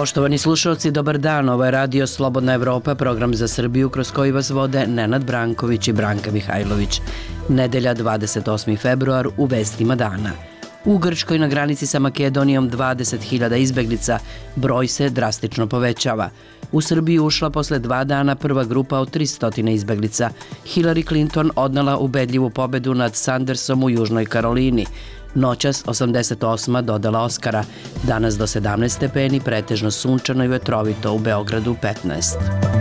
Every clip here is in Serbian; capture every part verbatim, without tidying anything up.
Poštovani slušalci, dobar dan. Ovo je Radio Slobodna Evropa, program za Srbiju kroz koji vas vode Nenad Branković i Branka Mihajlović. Nedelja dvadeset osmi februar u vestima dana. U Grčkoj na granici sa Makedonijom dvadeset hiljada izbeglica, broj se drastično povećava. U Srbiju ušla posle dva dana prva grupa od tristo izbeglica. Hillary Clinton odnela ubedljivu pobedu nad Sandersom u Južnoj Karolini. Noćas osamdeset osma dodala Oskara. Danas do sedamnaest stepeni, pretežno sunčano i vetrovito, u Beogradu petnaest.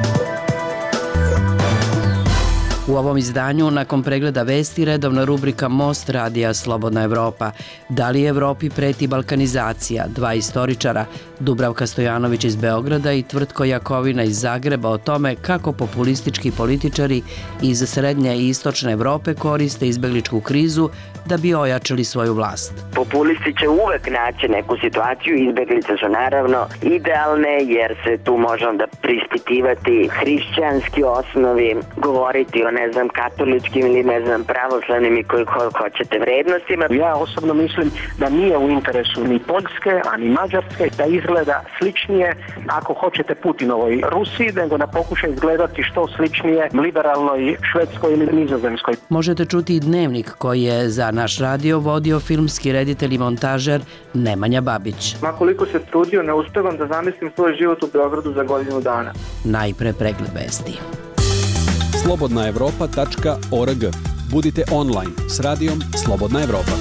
U ovom izdanju, nakon pregleda vesti, redovna rubrika Most Radija Slobodna Evropa. Da li Evropi preti balkanizacija? Dva istoričara, Dubravka Stojanović iz Beograda i Tvrtko Jakovina iz Zagreba, o tome kako populistički političari iz srednje i istočne Evrope koriste izbegličku krizu da bi ojačali svoju vlast. Populisti će uvek naći neku situaciju, izbeglice su naravno idealne jer se tu može onda prispitivati hrišćanski osnovi, govoriti o ne znam katoličkim ili ne znam pravoslavnim i koji ho- hoćete vrednostima. Ja osobno mislim da nije u interesu ni Poljske, a ni Mađarske da izgleda sličnije, ako hoćete, Putinovoj Rusiji, nego da pokuša izgledati što sličnije liberalnoj Švedskoj ili Nizozemskoj. Možete čuti i dnevnik koji je za naš radio vodio filmski reditelj i montažer Nemanja Babić. Ma koliko se trudio, ne uspevam da zamislim svoj život u Beogradu za godinu dana. Najpre pregled vesti. slobodna evropa tačka org. Budite online s radijom Slobodna Evropa.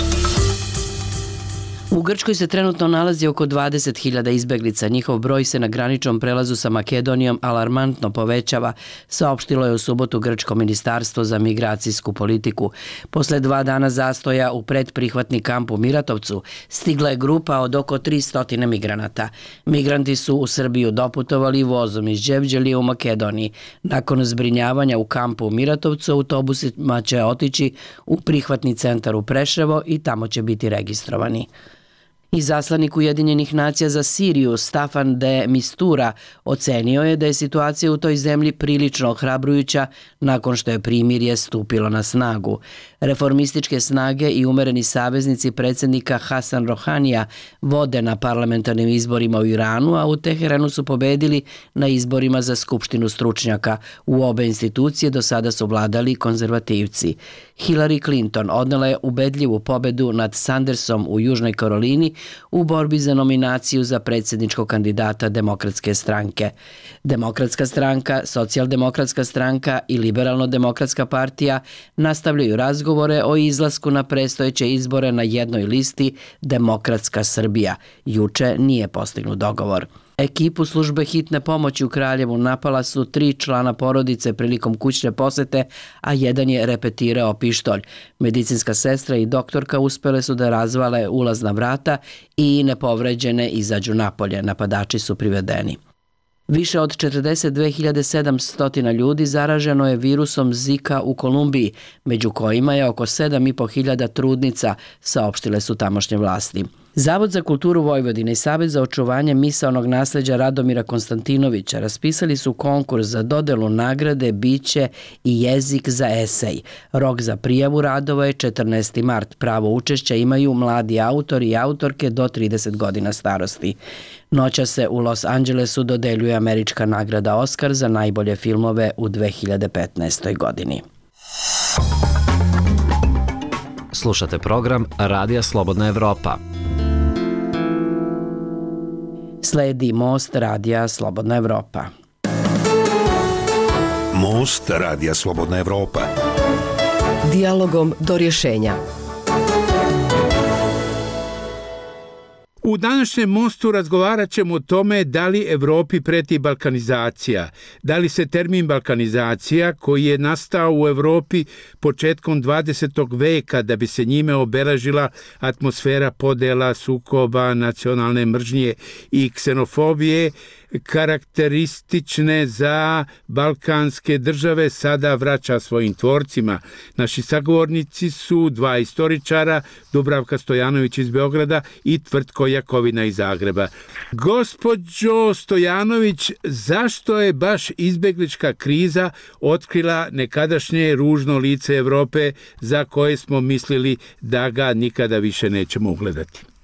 U Grčkoj se trenutno nalazi oko dvadeset hiljada izbeglica. Njihov broj se na graničnom prelazu sa Makedonijom alarmantno povećava, saopštilo je u subotu Grčko ministarstvo za migracijsku politiku. Posle dva dana zastoja u predprihvatni kamp u Miratovcu stigla je grupa od oko tristo migranata. Migranti su u Srbiju doputovali vozom iz Đevđelije u Makedoniji. Nakon zbrinjavanja u kampu u Miratovcu, autobusima će otići u prihvatni centar u Preševo i tamo će biti registrovani. Izaslanik Ujedinjenih nacija za Siriju Staffan de Mistura ocenio je da je situacija u toj zemlji prilično ohrabrujuća nakon što je primirje stupilo na snagu. Reformističke snage i umereni saveznici predsjednika Hasan Rohanija vode na parlamentarnim izborima u Iranu, a u Teheranu su pobedili na izborima za skupštinu stručnjaka. U obe institucije do sada su vladali konzervativci. Hillary Clinton odnela je ubedljivu pobedu nad Sandersom u Južnoj Karolini u borbi za nominaciju za predsjedničkog kandidata Demokratske stranke. Demokratska stranka, Socijaldemokratska stranka i Liberalno-demokratska partija nastavljaju razgovore o izlasku na predstojeće izbore na jednoj listi Demokratska Srbija. Juče nije postignut dogovor. Ekipu službe hitne pomoći u Kraljevu napala su tri člana porodice prilikom kućne posete, a jedan je repetirao pištolj. Medicinska sestra i doktorka uspele su da razvale ulazna vrata i nepovređene izađu napolje. Napadači su privedeni. Više od četrdeset dve hiljade sedamsto ljudi zaraženo je virusom Zika u Kolumbiji, među kojima je oko sedam i po hiljada trudnica, saopštile su tamošnje vlasti. Zavod za kulturu Vojvodine i Savez za očuvanje misaonog nasleđa Radomira Konstantinovića raspisali su konkurs za dodelu nagrade Biće i jezik za esej. Rok za prijavu radova je četrnaesti mart. Pravo učešća imaju mladi autori i autorke do trideset godina starosti. Noća se u Los Angelesu dodeljuje američka nagrada Oskar za najbolje filmove u dve hiljade petnaestoj. godini. Slušate program Radija Slobodna Evropa. Sledi Most Radija Slobodna Evropa. Most Radija Slobodna Evropa. Dijalogom do rješenja. U današnjem Mostu razgovarat ćemo o tome da li Evropi preti balkanizacija, da li se termin balkanizacija, koji je nastao u Evropi početkom dvadesetog veka da bi se njime obeležila atmosfera podela, sukoba, nacionalne mržnje i ksenofobije, karakteristične za balkanske države, sada vraća svojim tvorcima. Naši sagovornici su dva istoričara, Dubravka Stojanović iz Beograda i Tvrtko Jakovina iz Zagreba. Gospođo Stojanović, zašto je baš izbeglička kriza otkrila nekadašnje ružno lice Evrope za koje smo mislili da ga nikada više nećemo ugledati?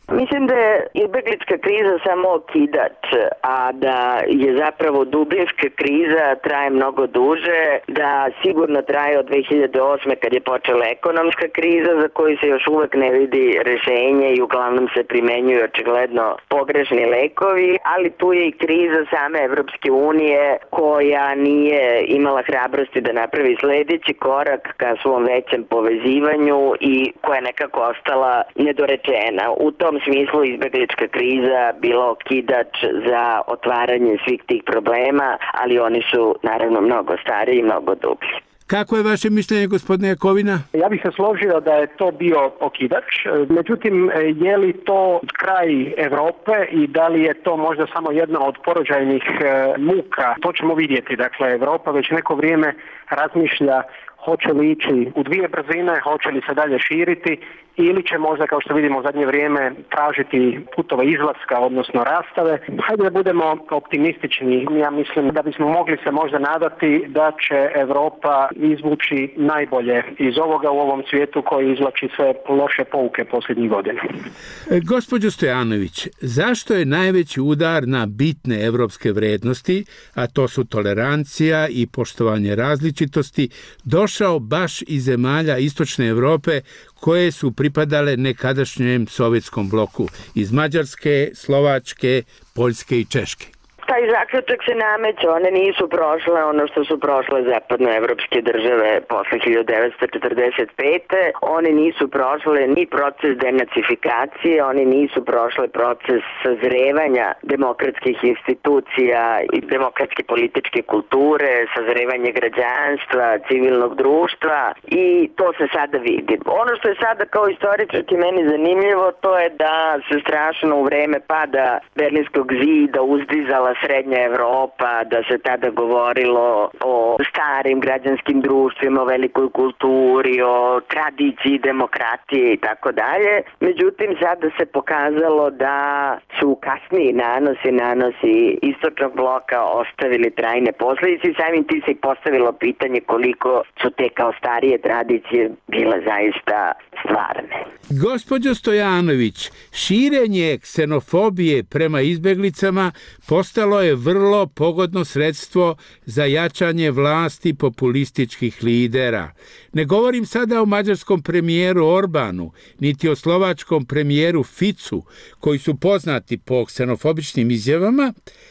Mislim da je izbeglička kriza samo okidač, a da je zapravo dubinska kriza traje mnogo duže, da sigurno traje od dve hiljade osme kad je počela ekonomska kriza za koju se još uvek ne vidi rešenje i uglavnom se primenjuju očigledno pogrešni lekovi, ali tu je i kriza same Evropske unije koja nije imala hrabrosti da napravi sledeći korak ka svom većem povezivanju i koja je nekako ostala nedorečena. U tom smislu izbeglička kriza bila okidač za otvaranje svih tih problema, ali oni su naravno mnogo stariji i mnogo dublji. Kako je vaše mišljenje, gospodine Jakovina? Ja bih se složio da je to bio okidač, međutim, je li to kraj Evrope i da li je to možda samo jedna od porođajnih muka? To ćemo vidjeti. Dakle, Evropa već neko vrijeme razmišlja hoće li ići u dvije brzine, hoće li se dalje širiti ili će možda, kao što vidimo u zadnje vrijeme, tražiti putove izlaska, odnosno rastave. Hajde da budemo optimistični. Ja mislim da bismo mogli se možda nadati da će Europa izvući najbolje iz ovoga u ovom svijetu koji izvlači sve loše pouke posljednjih godina. E, gospođo Stojanović, zašto je najveći udar na bitne evropske vrednosti, a to su tolerancija i poštovanje različitosti, došao baš iz zemalja Istočne Evrope koje su pripadale nekadašnjem sovjetskom bloku, iz Mađarske, Slovačke, Poljske i Češke? Taj zaključak se nameće, one nisu prošle ono što su prošle zapadnoevropske države posle hiljadu devetsto četrdeset pete. One nisu prošle ni proces denacifikacije, oni nisu prošle proces sazrevanja demokratskih institucija i demokratske političke kulture, sazrevanje građanstva, civilnog društva i to se sada vidi. Ono što je sada kao istoričarki meni zanimljivo, to je da se strašno u vreme pada Berlinskog zida uzdizala Srednja Evropa, da se tada govorilo o starim građanskim društvima, o velikoj kulturi, o tradiciji demokratije i tako dalje. Međutim, sada se pokazalo da su kasniji nanosi, nanosi istočnog bloka ostavili trajne posljedice i samim tim se i postavilo pitanje koliko su te kao starije tradicije bile zaista stvarne. Gospođo Stojanović, širenje ksenofobije prema izbeglicama postalo je vrlo pogodno sredstvo za jačanje vlasti populističkih lidera. Ne govorim sada o mađarskom premijeru Orbanu, niti o slovačkom premijeru Ficu, koji su poznati po ksenofobičnim izjavama,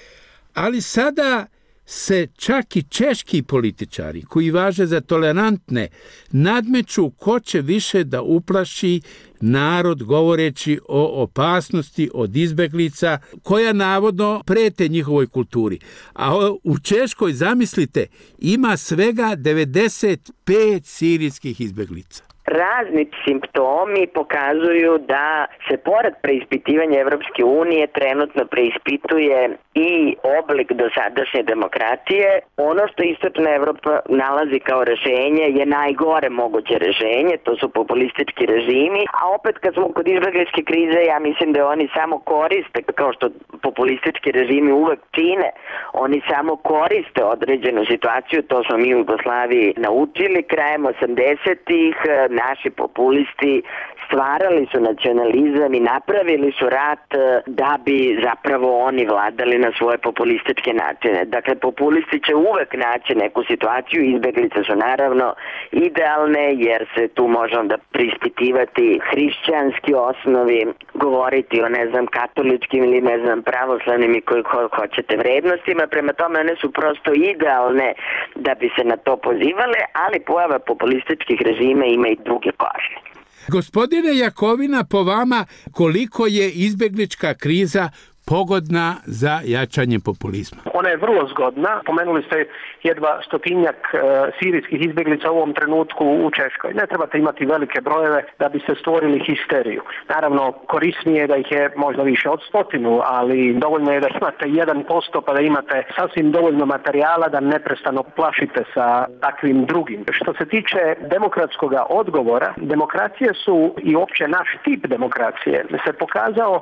ali sada se čak i češki političari, koji važe za tolerantne, nadmeću ko će više da uplaši narod govoreći o opasnosti od izbeglica koja navodno prete njihovoj kulturi. A u Češkoj, zamislite, ima svega devedeset pet sirijskih izbeglica. Razni simptomi pokazuju da se pored preispitivanja Evropske unije trenutno preispituje i oblik dosadašnje demokratije. Ono što Istočna Evropa nalazi kao rešenje je najgore moguće rešenje, to su populistički režimi, a opet kad smo kod izbegličke krize, ja mislim da oni samo koriste, kao što populistički režimi uvek čine, oni samo koriste određenu situaciju, to smo mi u Jugoslaviji naučili krajem osamdesetih. Naši populisti stvarali su nacionalizam i napravili su rat da bi zapravo oni vladali na svoje populističke načine. Dakle, populisti će uvek naći neku situaciju, izbeglice su naravno idealne jer se tu može onda prispitivati hrišćanski osnovi, govoriti o, ne znam, katoličkim ili, ne znam, pravoslavnim i koji ho- hoćete vrednostima. Prema tome, one su prosto idealne da bi se na to pozivale, ali pojava populističkih režima ima i druge korijene. Gospodine Jakovina, po vama, koliko je izbeglička kriza pogodna za jačanje populizma? Ona je vrlo zgodna. Pomenuli ste jedva stotinjak e, sirijskih izbjeglica u ovom trenutku u Češkoj. Ne trebate imati velike brojeve da biste stvorili histeriju. Naravno, korisnije je da ih je možda više od stotinu, ali dovoljno je da imate jedan posto pa da imate sasvim dovoljno materijala da neprestano plašite sa takvim drugim. Što se tiče demokratskog odgovora, demokracije su i uopće naš tip demokracije se pokazao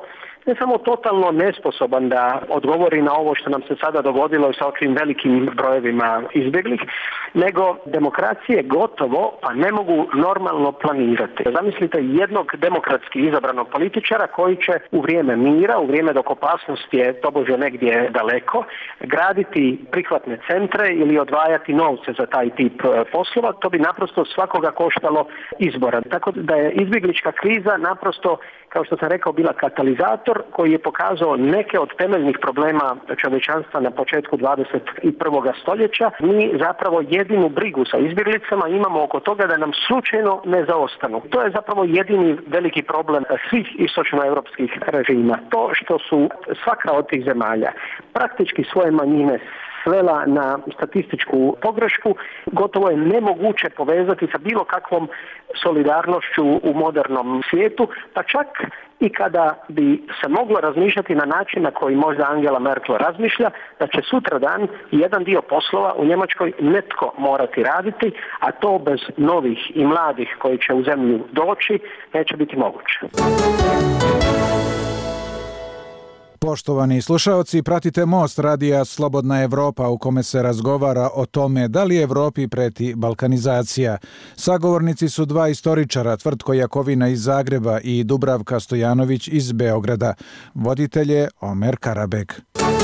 ne samo totalno nesposoban da odgovori na ovo što nam se sada dogodilo sa ovim velikim brojevima izbjeglih, nego demokracije gotovo pa ne mogu normalno planirati. Zamislite jednog demokratski izabranog političara koji će u vrijeme mira, u vrijeme dok opasnost je tobože negdje daleko, graditi prihvatne centre ili odvajati novce za taj tip poslova. To bi naprosto svakoga koštalo izbora. Tako da je izbjeglička kriza naprosto, kao što sam rekao, bila katalizator koji je pokazao neke od temeljnih problema čovječanstva na početku dvadeset prvog stoljeća. Mi zapravo jedinu brigu sa izbjeglicama imamo oko toga da nam slučajno ne zaostanu. To je zapravo jedini veliki problem svih istočnoevropskih režima. To što su svaka od tih zemalja praktički svoje manjine svela na statističku pogrešku, gotovo je nemoguće povezati sa bilo kakvom solidarnošću u modernom svijetu, pa čak i kada bi se moglo razmišljati na način na koji možda Angela Merkel razmišlja, da će sutradan jedan dio poslova u Njemačkoj netko morati raditi, a to bez novih i mladih koji će u zemlju doći neće biti moguće. Poštovani slušaoci, pratite Most radija Slobodna Evropa u kome se razgovara o tome da li Evropi preti balkanizacija. Sagovornici su dva istoričara, Tvrtko Jakovina iz Zagreba i Dubravka Stojanović iz Beograda. Voditelj je Omer Karabek.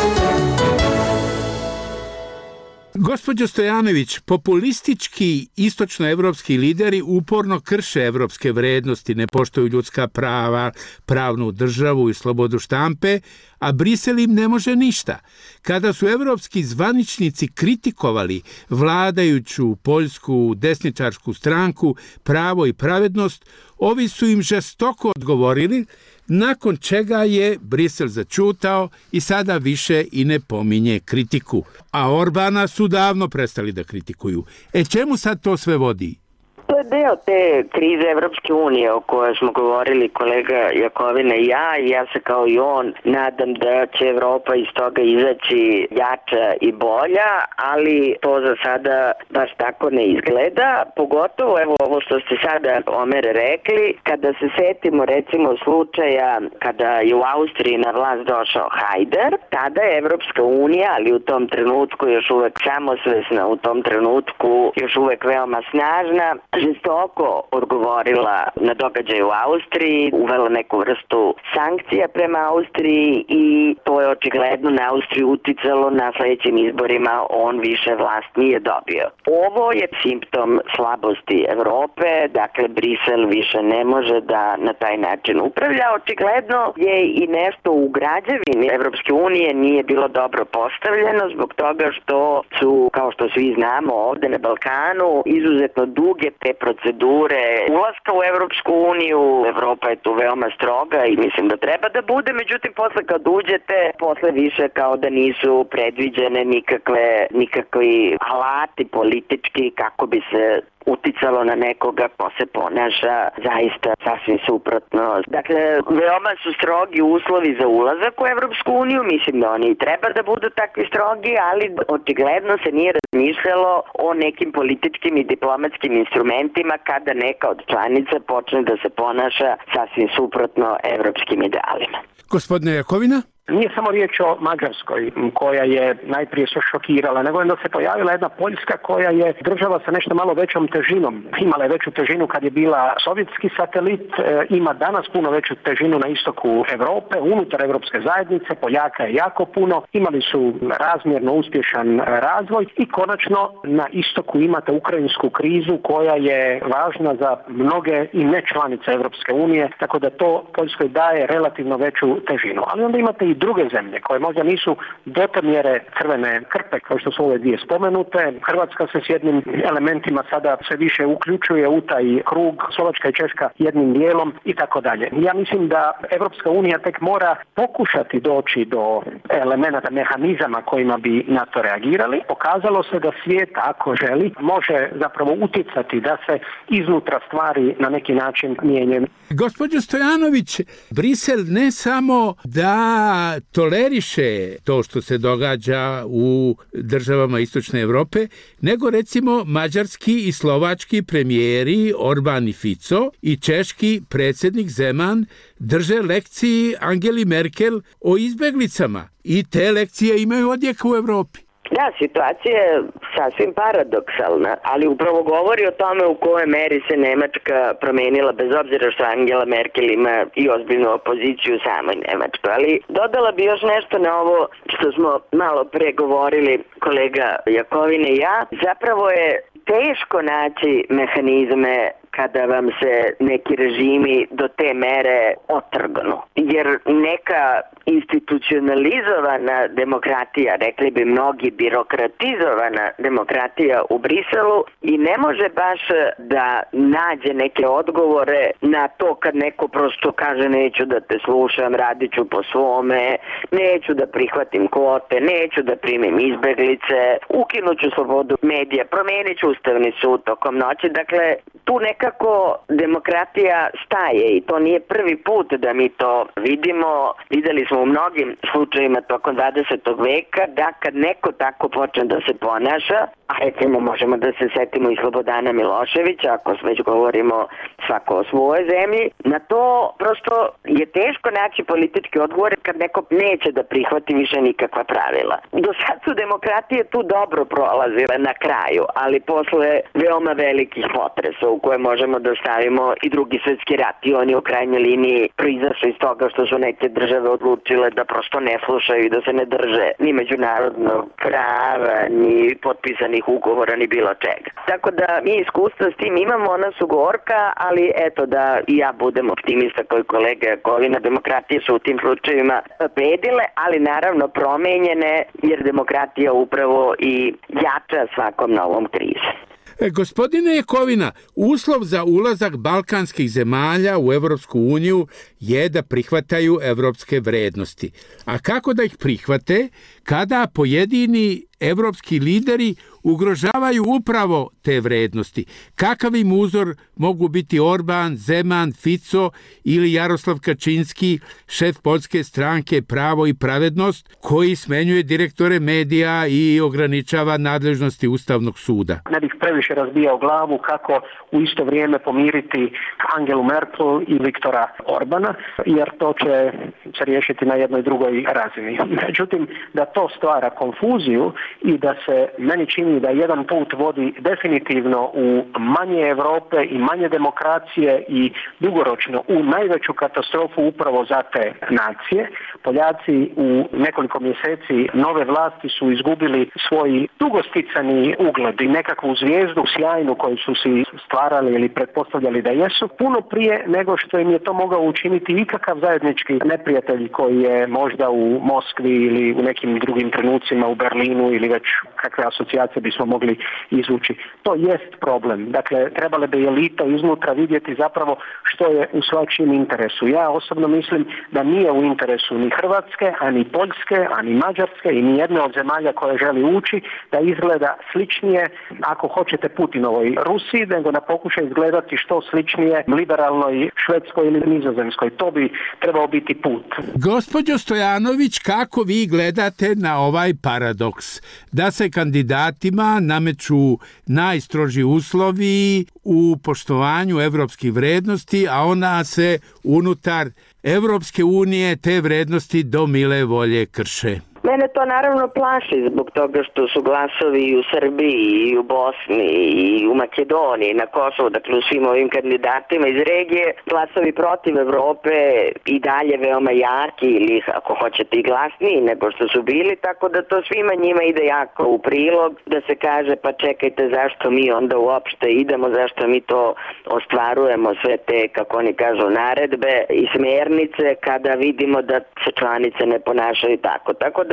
Gospođo Stojanović, populistički istočnoevropski lideri uporno krše evropske vrednosti, ne poštuju ljudska prava, pravnu državu i slobodu štampe, a Brisel im ne može ništa. Kada su evropski zvaničnici kritikovali vladajuću poljsku desničarsku stranku Pravo i pravednost, ovi su im žestoko odgovorili, nakon čega je Brisel začutao i sada više i ne pominje kritiku. A Orbana su davno prestali da kritikuju. E čemu sad to sve vodi? To je deo te krize Evropske unije o kojoj smo govorili kolega Jakovina i ja, i ja se kao i on nadam da će Evropa iz toga izaći jača i bolja, ali to za sada baš tako ne izgleda, pogotovo evo ovo što ste sada, Omer, rekli, kada se setimo recimo slučaja kada je u Austriji na vlast došao Hajder, tada je Evropska unija, ali u tom trenutku još uvek samosvesna, u tom trenutku još uvek veoma snažna, žestoko odgovorila na događaj u Austriji, uvela neku vrstu sankcija prema Austriji i to je očigledno na Austriju uticalo na sljedećim izborima, on više vlast nije dobio. Ovo je simptom slabosti Evrope, dakle Brisel više ne može da na taj način upravlja. Očigledno je i nešto u građevini Evropske unije nije bilo dobro postavljeno zbog toga što su, kao što svi znamo ovde na Balkanu, izuzetno duge te procedure ulaska u Evropsku uniju. Evropa je tu veoma stroga i mislim da treba da bude, međutim posle kad uđete, posle više kao da nisu predviđene nikakve, nikakvi alati politički kako bi se uticalo na nekoga ko se ponaša zaista sasvim suprotno. Dakle, veoma su strogi uslovi za ulazak u Evropsku uniju, mislim da oni treba da budu takvi strogi, ali očigledno se nije razmišljalo o nekim političkim i diplomatskim instrumentima kada neka od članica počne da se ponaša sasvim suprotno evropskim idealima. Gospodine Jakovina? Nije samo riječ o Mađarskoj koja je najprije se šokirala, nego da se pojavila jedna Poljska koja je država sa nešto malo većom težinom. Imala je veću težinu kad je bila sovjetski satelit, ima danas puno veću težinu na istoku Europe, unutar Evropske zajednice, Poljaka je jako puno, imali su razmjerno uspješan razvoj i konačno na istoku imate ukrajinsku krizu koja je važna za mnoge i ne članice Evropske unije, tako da to Poljskoj daje relativno veću težinu. Ali onda imate i druge zemlje koje možda nisu do te mjere crvene krpe kao što su ove dvije spomenute. Hrvatska se s jednim elementima sada sve više uključuje u taj krug, Slovačka i Češka jednim dijelom i tako dalje. Ja mislim da Evropska unija tek mora pokušati doći do elemenata, mehanizama kojima bi na to reagirali. Pokazalo se da svijet, ako želi, može zapravo utjecati da se iznutra stvari na neki način mijenjaju. Gospođo Stojanović, Brisel ne samo da da toleriše to što se događa u državama Istočne Evrope, nego recimo mađarski i slovački premijeri Orban i Fico i češki predsjednik Zeman drže lekciji Angeli Merkel o izbeglicama i te lekcije imaju odjeka u Evropi. Da, situacija je sasvim paradoksalna, ali upravo govori o tome u kojoj meri se Nemačka promenila, bez obzira što Angela Merkel ima i ozbiljnu opoziciju u samoj Nemačkoj. Ali dodala bi još nešto na ovo što smo malo pre govorili kolega Jakovine i ja. Zapravo je teško naći mehanizme kada vam se neki režimi do te mere otrgnu. Jer neka institucionalizovana demokratija, rekli bi mnogi birokratizovana demokratija u Briselu i ne može baš da nađe neke odgovore na to kad neko prosto kaže neću da te slušam, radit ću po svome, neću da prihvatim kvote, neću da primim izbeglice, ukinuću slobodu medija, promenit ću Ustavni sud tokom noći. Dakle, tu nekako demokratija staje i to nije prvi put da mi to vidimo. Videli smo u mnogim slučajima tokom dvadesetog veka da kad neko tako počne da se ponaša, a recimo možemo da se setimo i Slobodana Miloševića, ako već govorimo svako o svojoj zemlji, na to prosto je teško naći politički odgovor kad neko neće da prihvati više nikakva pravila. Do sad su demokratije tu dobro prolazile na kraju, ali posle veoma velikih potresa u koje možemo da stavimo i drugi svjetski rat i oni u krajnjoj liniji proizašli iz toga što su neke države odlučile da prosto ne slušaju i da se ne drže ni međunarodnog prava, ni potpisanih ugovora, ni bilo čega. Tako da mi iskustva s tim imamo, ona su gorka, ali eto da i ja budem optimista koji kolega Jakovina, demokratije su u tim slučajevima pobedile, ali naravno promenjene jer demokratija upravo i jača svakom novom krizom. E, gospodine Jakovina, uslov za ulazak balkanskih zemalja u Evropsku uniju je da prihvataju evropske vrednosti. A kako da ih prihvate kada pojedini evropski lideri ugrožavaju upravo te vrednosti? Kakav im uzor mogu biti Orban, Zeman, Fico ili Jaroslav Kačinski, šef poljske stranke Pravo i pravednost, koji smenjuje direktore medija i ograničava nadležnosti Ustavnog suda? Ne bih previše razbijao glavu kako u isto vrijeme pomiriti Angelu Merkel i Viktora Orbana, jer to će se riješiti na jednoj drugoj razini. Međutim, da to stvara konfuziju i da se meni čini da jedan put vodi definitivno u manje Europe i manje demokracije i dugoročno u najveću katastrofu upravo za te nacije. Poljaci u nekoliko mjeseci nove vlasti su izgubili svoj dugosticani ugled i nekakvu zvijezdu sjajnu koju su si stvarali ili pretpostavljali da jesu, puno prije nego što im je to mogao učiniti ikakav zajednički neprijatelj koji je možda u Moskvi ili u nekim drugim trenucima u Berlinu ili već kakve asocijacije bismo mogli izvući. To jest problem. Dakle, trebale bi elita iznutra vidjeti zapravo što je u svačijem interesu. Ja osobno mislim da nije u interesu ni Hrvatske, a ni Poljske, a ni Mađarske i ni jedne od zemalja koje želi ući da izgleda sličnije, ako hoćete, Putinovoj Rusiji, nego da pokuša izgledati što sličnije liberalnoj Švedskoj ili Nizozemskoj. To bi trebao biti put. Gospođo Stojanović, kako vi gledate na ovaj paradoks da se kandidatima nameću najstroži uslovi u poštovanju evropskih vrednosti, a ona se unutar Evropske unije te vrednosti do mile volje krše? Mene to naravno plaši zbog toga što su glasovi i u Srbiji, i u Bosni, i u Makedoniji, na Kosovu, dakle u svim ovim kandidatima iz regije, glasovi protiv Evrope i dalje veoma jaki ili ako hoćete i glasniji nego što su bili, tako da to svima njima ide jako u prilog, da se kaže pa čekajte zašto mi onda uopšte idemo, zašto mi to ostvarujemo sve te, kako oni kažu, naredbe i smjernice kada vidimo da se članice ne ponašaju tako. Tako da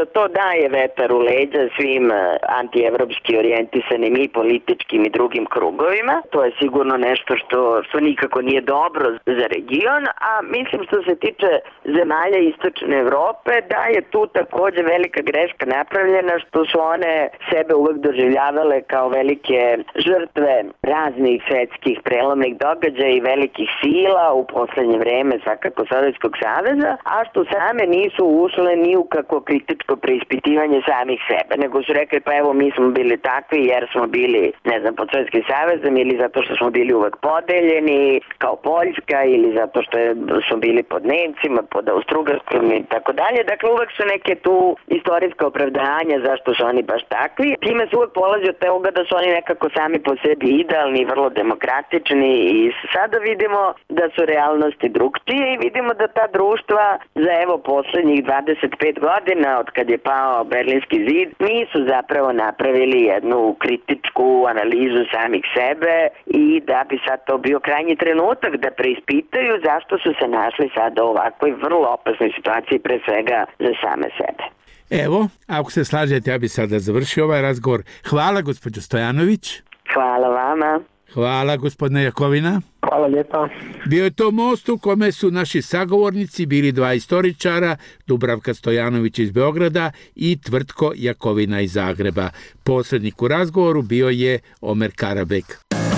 da to daje vetar u leđa svim antievropski orijentisanim i političkim i drugim krugovima. To je sigurno nešto što, što nikako nije dobro za region, a mislim što se tiče zemalja Istočne Evrope da je tu takođe velika greška napravljena što su one sebe uvek doživljavale kao velike žrtve raznih svetskih prelomnih događaja i velikih sila u poslednje vreme svakako Sovjetskog saveza, a što same nisu ušle ni u kako kritičko preispitivanje samih sebe, nego su rekli pa evo mi smo bili takvi jer smo bili, ne znam, pod Sovjetskim savezom ili zato što smo bili uvek podeljeni kao Poljska ili zato što je, smo bili pod Nemcima, pod Austrougarskom i tako dalje. Dakle, uvek su neke tu istorijska opravdanja zašto su oni baš takvi. Time se uvek polazi od toga da su oni nekako sami po sebi idealni, vrlo demokratični i sada vidimo da su realnosti drugčije i vidimo da ta društva za evo poslednjih dvadeset pet godina od kad je pao Berlinski zid nisu zapravo napravili jednu kritičku analizu samih sebe i da bi sad to bio krajnji trenutak da preispitaju zašto su se našli sada u ovakvoj vrlo opasnoj situaciji pre svega za same sebe. Evo, ako se slažete, ja bi sada završio ovaj razgovor. Hvala, gospođo Stojanović. Hvala vama. Hvala, gospodine Jakovina. Hvala lijepa. Bio je to most u kome su naši sagovornici bili dva istoričara, Dubravka Stojanović iz Beograda i Tvrtko Jakovina iz Zagreba. Posrednik u razgovoru bio je Omer Karabek.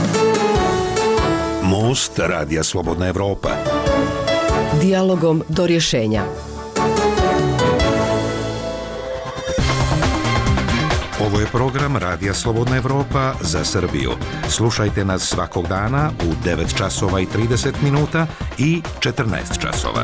Most Radija Slobodna Evropa. Dijalogom do rješenja. Ovo je program Radija Slobodna Evropa za Srbiju. Slušajte nas svakog dana u devet časova i trideset minuta i četrnaest časova.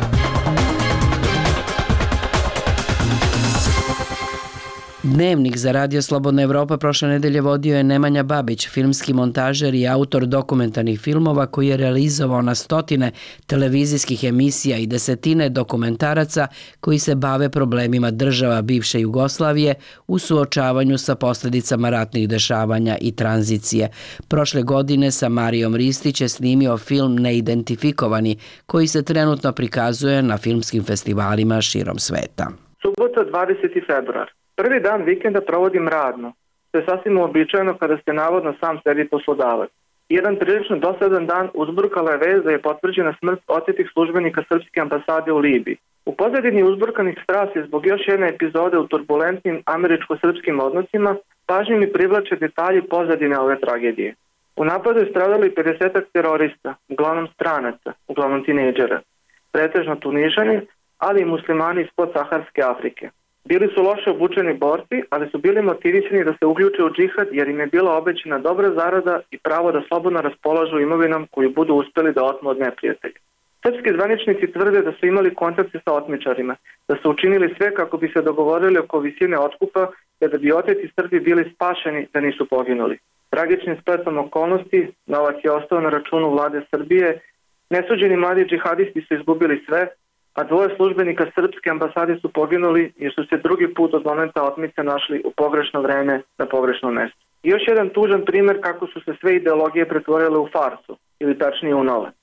Dnevnik za Radio Slobodna Evropa prošle nedelje vodio je Nemanja Babić, filmski montažer i autor dokumentarnih filmova koji je realizovao na stotine televizijskih emisija i desetine dokumentaraca koji se bave problemima država bivše Jugoslavije u suočavanju sa posljedicama ratnih dešavanja i tranzicije. Prošle godine sa Marijom Ristić je snimio film Neidentifikovani koji se trenutno prikazuje na filmskim festivalima širom sveta. Subota dvadeseti februar. Prvi dan vikenda provodim radno, što je sasvim uobičajeno kada ste navodno sam sebi poslodavac. Jedan prilično dosadan dan uzburkala je vez da je potvrđena smrt otetih službenika Srpske ambasade u Libiji. U pozadini uzburkanih strasti zbog još jedne epizode u turbulentnim američko-srpskim odnosima pažnju mi privlače detalji pozadine ove tragedije. U napadu je stradali pedesetak terorista, uglavnom stranaca, uglavnom tinejdžera, pretežno Tunižani, ali i muslimani iz podsaharske Afrike. Bili su loše obučeni borci, ali su bili motivisani da se uključe u džihad jer im je bila obećana dobra zarada i pravo da slobodno raspolažu imovinom koju budu uspeli da otmu od neprijatelja. Srpski zvaničnici tvrde da su imali kontakte sa otmičarima, da su učinili sve kako bi se dogovorili oko visine otkupa, te da bi oteti Srbi bili spašeni da nisu poginuli. Tragičnim spletom okolnosti, novac je ostao na računu vlade Srbije, nesuđeni mladi džihadisti su izgubili sve, a dvoje službenika Srpske ambasade su poginuli jer su se drugi put od momenta otmice našli u pogrešno vreme na pogrešnom mestu. I još jedan tužan primjer kako su se sve ideologije pretvorile u farsu, ili tačnije u nove.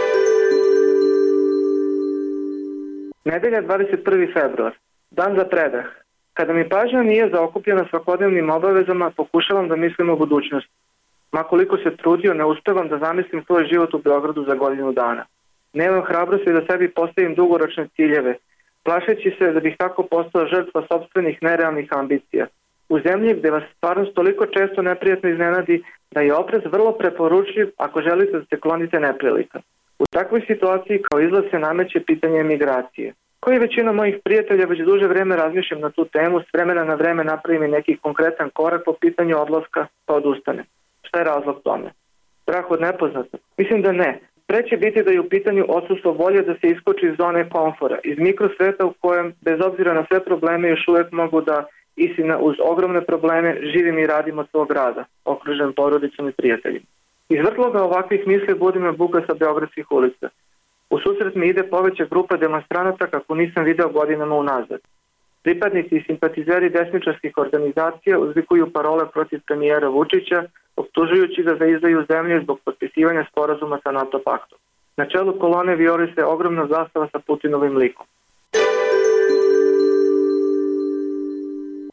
Nedelja dvadeset prvi februar. Dan za predah. Kada mi pažnja nije zaokupljena svakodnevnim obavezama, pokušavam da mislim o budućnosti. Makoliko se trudio, ne uspevam da zamislim svoj život u Beogradu za godinu dana. Nemam hrabrosti da sebi postavim dugoročne ciljeve, plašeći se da bih tako postao žrtva sopstvenih nerealnih ambicija. U zemlji gde vas stvarnost toliko često neprijatno iznenadi da je oprez vrlo preporučljiv ako želite da se klonite neprilika. U takvoj situaciji kao izlaz se nameće pitanje emigracije. Koji većina mojih prijatelja već duže vreme razmišljam na tu temu, s vremena na vreme napravim neki konkretan korak po pitanju odlaska pa odustane. Šta je razlog tome? Strah od nepoznatog? Mislim da ne. Pre će biti da je u pitanju odsustvo volje da se iskoči iz zone komfora, iz mikrosveta u kojem, bez obzira na sve probleme, još uvijek mogu da, istina uz ogromne probleme, živim i radim od svog rada, okružen porodicom i prijateljima. Iz vrtloga ovakvih misli budi me buka sa beogradskih ulica. U susret mi ide poveća grupa demonstranata kako nisam video godinama unazad. Pripadnici i simpatizeri desničarskih organizacija uzvikuju parole protiv premijera Vučića, optužujući ga za izdaju zemlje zbog potpisivanja sporazuma sa NATO paktom. Na čelu kolone vijori se ogromna zastava sa Putinovim likom.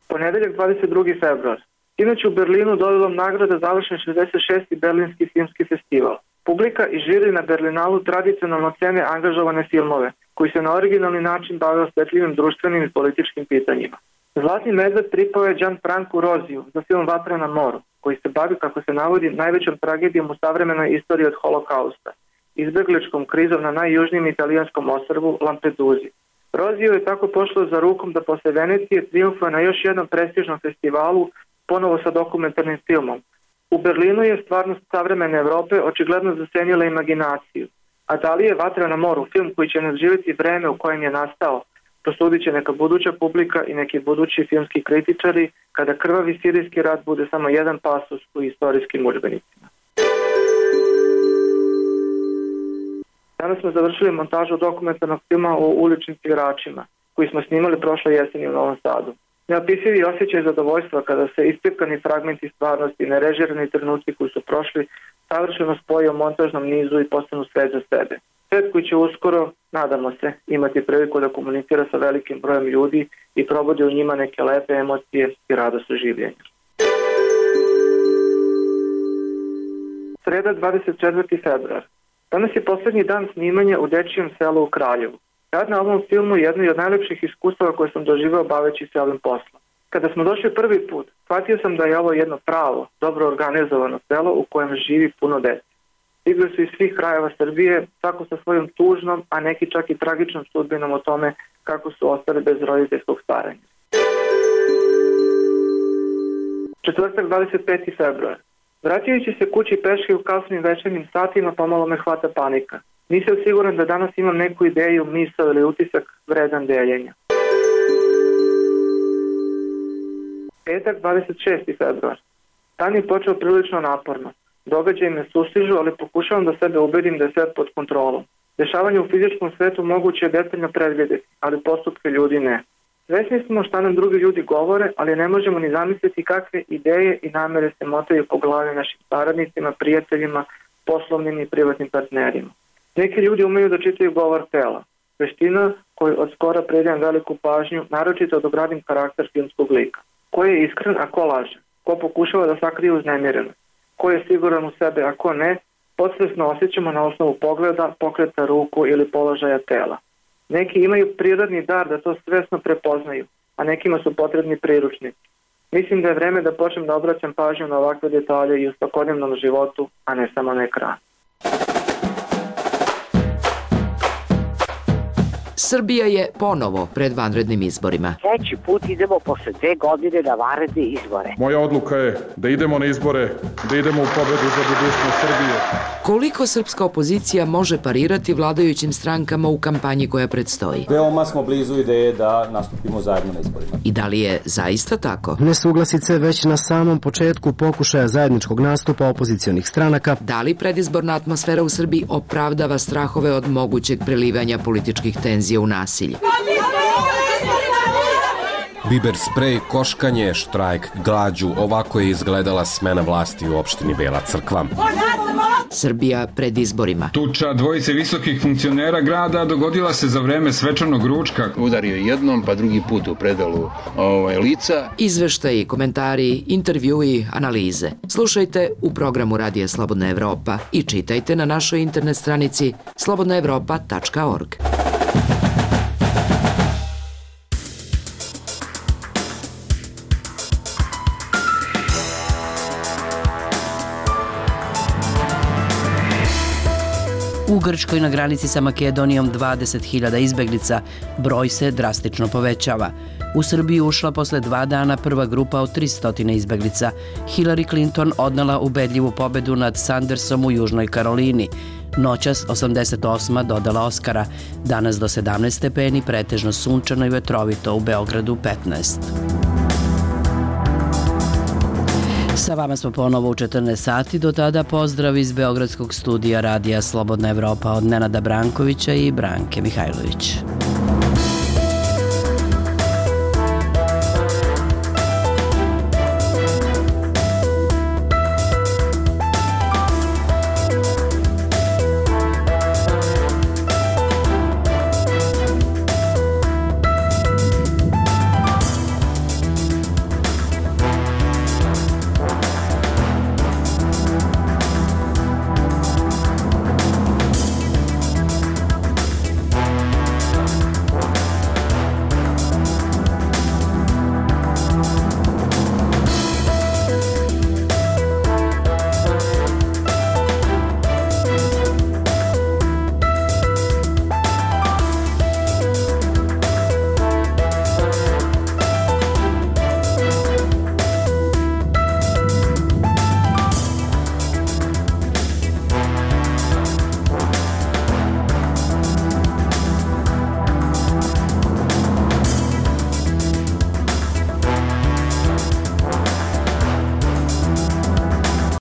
Ponedeljak dvadeset drugi februar. Inače u Berlinu dodelom nagrada završen šezdeset šesti Berlinski filmski festival. Publika i žiri na Berlinalu tradicionalno cene angažovane filmove, koji se na originalni način bave osvetljivim društvenim i političkim pitanjima. Zlatni medved pripao je Gianfrancu Roziju za film Vatra na moru, koji se bavi, kako se navodi, najvećom tragedijom u savremenoj istoriji od holokausta, izbegličkom krizom na najjužnijem italijanskom ostrvu Lampeduzi. Roziju je tako pošlo za rukom da posle Venecije triumfuje na još jednom prestižnom festivalu, ponovo sa dokumentarnim filmom. U Berlinu je stvarnost savremene Evrope očigledno zasenila imaginaciju, a da li je Vatra na moru film koji će nadživjeti vreme u kojem je nastao, prosudit će neka buduća publika i neki budući filmski kritičari kada krvavi sirijski rat bude samo jedan pasus u istorijskim udžbenicima. Danas smo završili montažu dokumentarnog filma o uličnim igračima, koji smo snimali prošle jeseni u Novom Sadu. Neopisivi osjećaj zadovoljstva kada se ispipkani fragmenti stvarnosti i nerežirani trenuci koji su prošli savršeno spoje u montažnom nizu i postanu svet za sebe. Svet koji će uskoro, nadamo se, imati priliku da komunicira sa velikim brojem ljudi i probudi u njima neke lepe emocije i radost življenja. Sreda dvadeset četvrti februar. Danas je poslednji dan snimanja u Dečijem selu u Kraljevu. Rad na ovom filmu je jedno od najlepših iskustava koje sam doživao baveći se ovim poslom. Kada smo došli prvi put, shvatio sam da je ovo jedno pravo, dobro organizovano selo u kojem živi puno dece. Stigli su iz svih krajeva Srbije, svako sa svojom tužnom, a neki čak i tragičnom sudbinom o tome kako su ostali bez roditeljskog staranja. Četvrtak dvadeset peti februar. Vraćajući se kući peške u kasnim večernjim satima, pomalo me hvata panika. Nisam siguran da danas imam neku ideju, misao ili utisak vredan deljenja. Petak dvadeset šesti februar. Dan je počeo prilično naporno. Događaji me sustižu, ali pokušavam da sebe ubedim da je sve pod kontrolom. Dešavanje u fizičkom svetu moguće je detaljno predvidjeti, ali postupke ljudi ne. Svesni smo šta nam drugi ljudi govore, ali ne možemo ni zamisliti kakve ideje i namere se motaju po glavi našim saradnicima, prijateljima, poslovnim i privatnim partnerima. Neki ljudi umeju da čitaju govor tela, veština koju od skora predajem veliku pažnju, naročito da obradim karakter filmskog lika. Ko je iskren, a ko laže? Ko pokušava da sakrije uznemirenost? Ko je siguran u sebe, a ko ne? Podsvesno osjećamo na osnovu pogleda, pokreta ruku ili položaja tela. Neki imaju prirodni dar da to svesno prepoznaju, a nekima su potrebni priručnici. Mislim da je vreme da počnem da obraćam pažnju na ovakve detalje i u svakodnevnom životu, a ne samo na ekranu. Srbija je ponovo pred vanrednim izborima. Treći put idemo posle dve godine na vanredne izbore. Moja odluka je da idemo na izbore, da idemo u pobedu za budućnost Srbije. Koliko srpska opozicija može parirati vladajućim strankama u kampanji koja predstoji? Veoma smo blizu ideje da nastupimo zajedno na izborima. I da li je zaista tako? Nesuglasice već na samom početku pokušaja zajedničkog nastupa opozicionih stranaka. Da li predizborna atmosfera u Srbiji opravdava strahove od mogućeg prelivanja političkih tenzija u nasilje? Biber sprej, koškanje, štrajk, glađu, ovako je izgledala smena vlasti u opštini Bela Crkva. Srbija pred izborima. Tuča dvojice visokih funkcionera grada dogodila se za vreme svečanog ručka. Udario jednom, pa drugi put u predalu ovaj, lica. Izveštaji, komentari, intervjui, analize. Slušajte u programu Radija Slobodna Evropa i čitajte na našoj internet stranici slobodna evropa tačka org. U Grčkoj na granici sa Makedonijom dvadeset hiljada izbeglica, broj se drastično povećava. U Srbiju ušla posle dva dana prva grupa od tristo izbeglica. Hillary Clinton odnela ubedljivu pobedu nad Sandersom u Južnoj Karolini. Noćas osamdeset osma dodala Oskara. Danas do sedamnaest stepeni, pretežno sunčano i vetrovito, u Beogradu petnaest. Sa vama smo ponovo u četrnaest sati, do tada pozdrav iz Beogradskog studija Radija Slobodna Evropa od Nenada Brankovića i Branke Mihajlović.